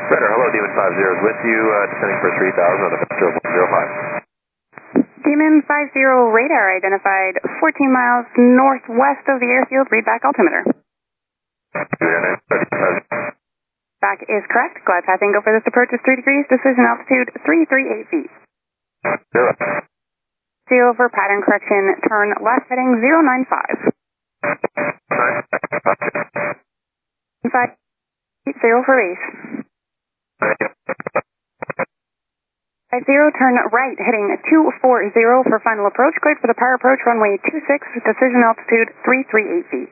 Radar, hello, Demon 50 is with you, descending for 3000 on the Vector 105. Demon 50 radar identified 14 miles northwest of the airfield. Read back altimeter. Back is correct. Glide path angle for this approach is 3 degrees. Decision altitude 338 feet. 0 for pattern correction. Turn left heading 095. 580 for base. 50, turn right heading 240 for final approach. Cleared for the power approach, runway 26, decision altitude 338 feet.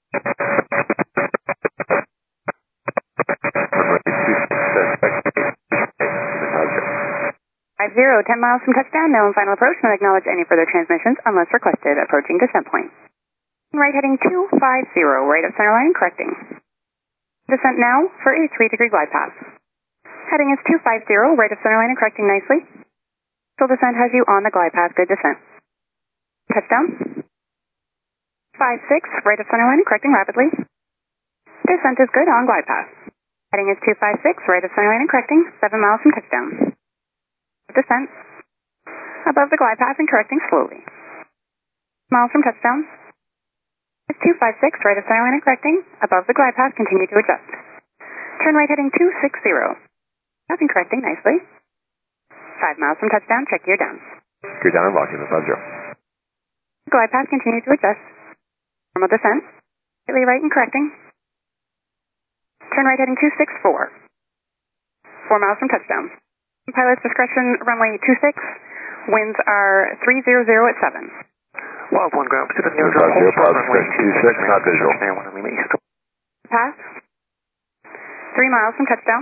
50, 10 miles from touchdown, no and final approach. Not acknowledge any further transmissions unless requested. Approaching descent point. Right heading 250, right of center line, correcting. Descent now for a 3-degree glide path. Heading is 250, right of center line and correcting nicely. Full descent has you on the glide path, good descent. Touchdown. 56, right of center line and correcting rapidly. Descent is good on glide path. Heading is 256, right of center line and correcting, 7 miles from touchdown. Descent. Above the glide path and correcting slowly. Miles from touchdown. It's 256, right of center line and correcting, above the glide path, continue to adjust. Turn right heading 260. Nothing correcting nicely. 5 miles from touchdown, check gear down. Gear down and locking the 50. Glide path, continue to adjust. Normal descent. Slightly right and correcting. Turn right heading 264. 4 miles from touchdown. Pilot's discretion, runway 26. Winds are 300 at 7. Wild 1 ground, Pacific Demon 50, pilot discretion 26, not visual. Pass. 3 miles from touchdown.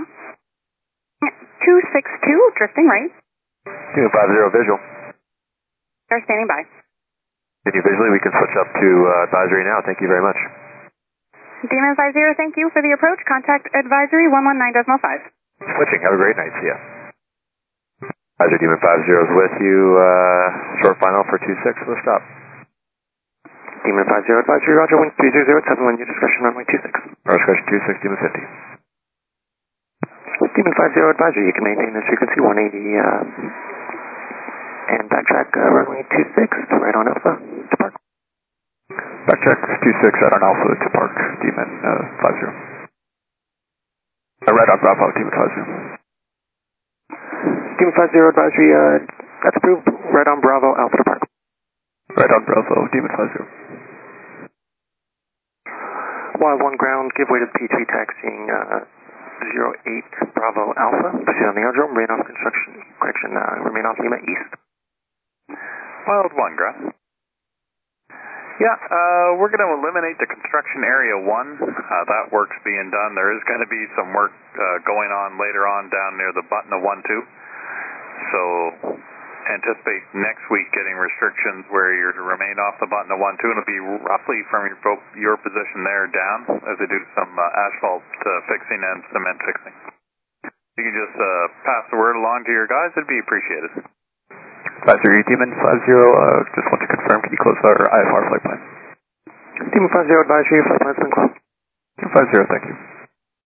262, drifting right. Demon 50, visual. They're standing by. Continue visually, we can switch up to advisory now. Thank you very much. Demon 50, thank you for the approach. Contact advisory 119.5. Switching, have a great night. See ya. Advisory Demon 50 is with you, short final for 26, we'll stop. Demon 50, advisory, roger, wind 300 at 71, your discretion, runway 26. Discretion 26, Demon 50. Demon 50, advisory, you can maintain this frequency 180, and backtrack runway 26, right on Alpha, to park. Backtrack 26, right on Alpha to park, Demon 50. Right on Bravo, Demon 50. Demon 50, advisory, that's approved, right on Bravo, Alpha to park. Right on Bravo, Demon 50. Wild 1 ground, give way to P3 taxiing 08 Bravo Alpha. Proceed on the aerodrome, remain off correction, remain off Lima East. Wild 1 ground. Yeah, we're going to eliminate the construction area 1. That work's being done. There is going to be some work going on later on down near the button of 1-2. So anticipate next week getting restrictions where you're to remain off the button of 1-2, and it'll be roughly from your position there down as they do some asphalt fixing and cement fixing. You can just pass the word along to your guys, it'd be appreciated. Advisory Demon 50, just want to confirm, can you close our IFR flight plan? Demon 50, advisory, flight plan's been closed. Demon 50, thank you.